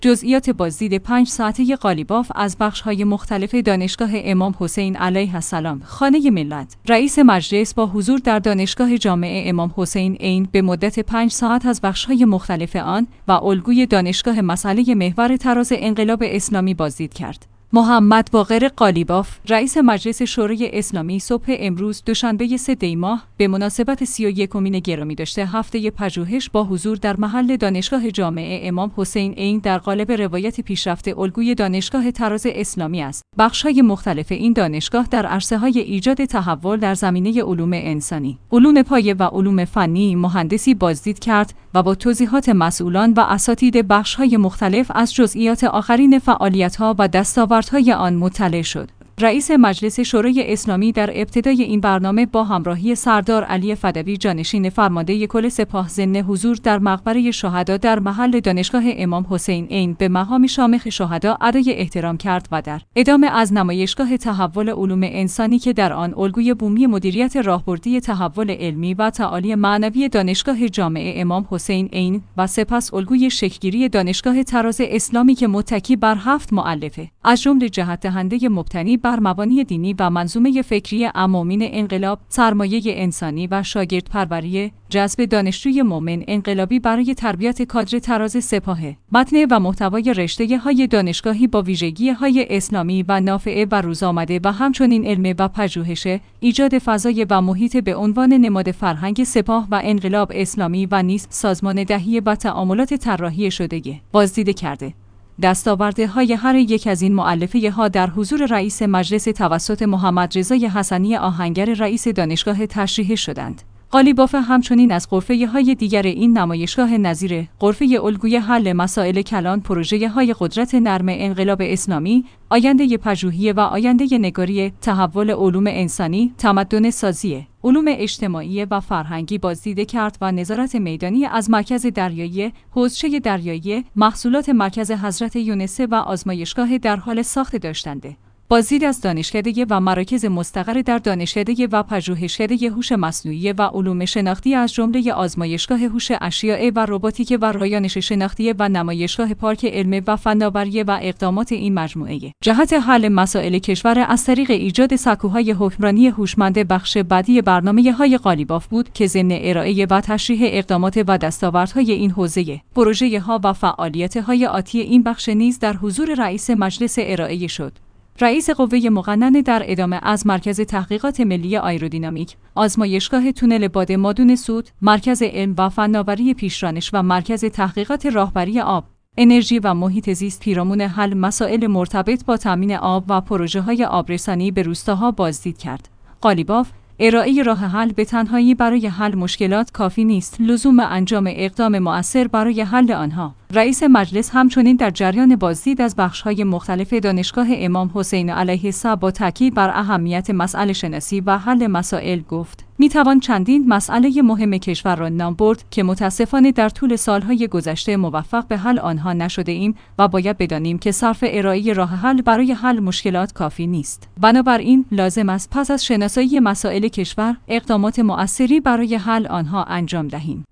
جزئیات بازدید 5 ساعته قالیباف از بخش‌های مختلف دانشگاه امام حسین علیه السلام. خانه ملت. رئیس مجلس با حضور در دانشگاه جامع امام حسین عین به مدت 5 ساعت از بخش‌های مختلف آن و الگوی دانشگاه مسئله محور تراز انقلاب اسلامی بازدید کرد. محمد باقر قالیباف، رئیس مجلس شورای اسلامی، صبح امروز دوشنبه 3 دی ماه به مناسبت 31مین گرامیداشته هفته پژوهش با حضور در محل دانشگاه جامع امام حسین عین در قالب روایت پیشرفته الگوی دانشگاه تراز اسلامی است. بخش‌های مختلف این دانشگاه در عرصه‌های ایجاد تحول در زمینه علوم انسانی، علوم پایه و علوم فنی مهندسی بازدید کرد و با توضیحات مسئولان و اساتید بخش‌های مختلف از جزئیات آخرین فعالیت‌ها و دستاوردهای آن مطلع شد. رئیس مجلس شورای اسلامی در ابتدای این برنامه با همراهی سردار علی فدوی جانشین فرمانده کل سپاه ضمن حضور در مقبره شهدا در محل دانشگاه امام حسین عین به مقام شامخ شهدا ادای احترام کرد و در ادامه از نمایشگاه تحول علوم انسانی که در آن الگوی بومی مدیریت راهبردی تحول علمی و تعالی معنوی دانشگاه جامع امام حسین عین و سپس الگوی شکل‌گیری دانشگاه تراز اسلامی که متکی بر 7 مؤلفه از جمله جهت دهنده مبتنی بر مبانی دینی و منظومه فکری امامین انقلاب، سرمایه انسانی و شاگرد پروری، جذب دانشجوی مؤمن انقلابی برای تربیت کادر تراز سپاهه. متن و محتوای رشته‌های دانشگاهی با ویژگی‌های اسلامی و نافع و روزآمده و همچنین علم و پژوهش، ایجاد فضای و محیط به عنوان نماد فرهنگ سپاه و انقلاب اسلامی و نیز سازمان دهی و تعاملات طراحی شده بازدید کرده. دستاوردهای هر یک از این مؤلفه‌ها در حضور رئیس مجلس توسط محمد رضا حسنی آهنگر رئیس دانشگاه تشریح شدند. قالیباف همچنین از غرفه‌های دیگر این نمایشگاه نظیر غرفه الگوی حل مسائل کلان، پروژه‌های قدرت نرم انقلاب اسلامی، آینده پژوهی و آینده نگاری، تحول علوم انسانی، تمدن سازی، علوم اجتماعی و فرهنگی بازدید کرد و نظارت میدانی از مرکز دریایی، حوضچه دریایی، محصولات مرکز حضرت یونس و آزمایشگاه در حال ساخت داشتند. بازدید از دانشکده و مراکز مستقر در دانشکده و پژوهشکده هوش مصنوعی و علوم شناختی از جمله آزمایشگاه هوش اشیاء و رباتیک و رایانش شناختی و نمایشگاه پارک علم و فناوری و اقدامات این مجموعه جهت حل مسائل کشور از طریق ایجاد سکوهای حکمرانی هوشمند بخش بعدی برنامه‌های قالیباف بود که ضمن ارائه و تشریح اقدامات و دستاوردهای این حوزه، پروژه‌ها و فعالیت‌های آتی این بخش نیز در حضور رئیس مجلس ارائه شد. رئیس قوه مقننه در ادامه از مرکز تحقیقات ملی آیرودینامیک، آزمایشگاه تونل باد مادون سود، مرکز علم و فناوری پیشرانش و مرکز تحقیقات راهبری آب، انرژی و محیط زیست پیرامون حل مسائل مرتبط با تامین آب و پروژه‌های آبرسانی به روستاها بازدید کرد. قالیباف ارائه راه حل به تنهایی برای حل مشکلات کافی نیست، لزوم انجام اقدام مؤثر برای حل آنها. رئیس مجلس همچنین در جریان بازدید از بخش‌های مختلف دانشگاه امام حسین علیه السلام با تاکید بر اهمیت مسئله شناسی و حل مسائل گفت: میتوان چندین مسئله مهم کشور را نام برد که متاسفانه در طول سالهای گذشته موفق به حل آنها نشده ایم و باید بدانیم که صرف ارائه راه حل برای حل مشکلات کافی نیست. بنابراین لازم است پس از شناسایی مسائل کشور اقدامات مؤثری برای حل آنها انجام دهیم.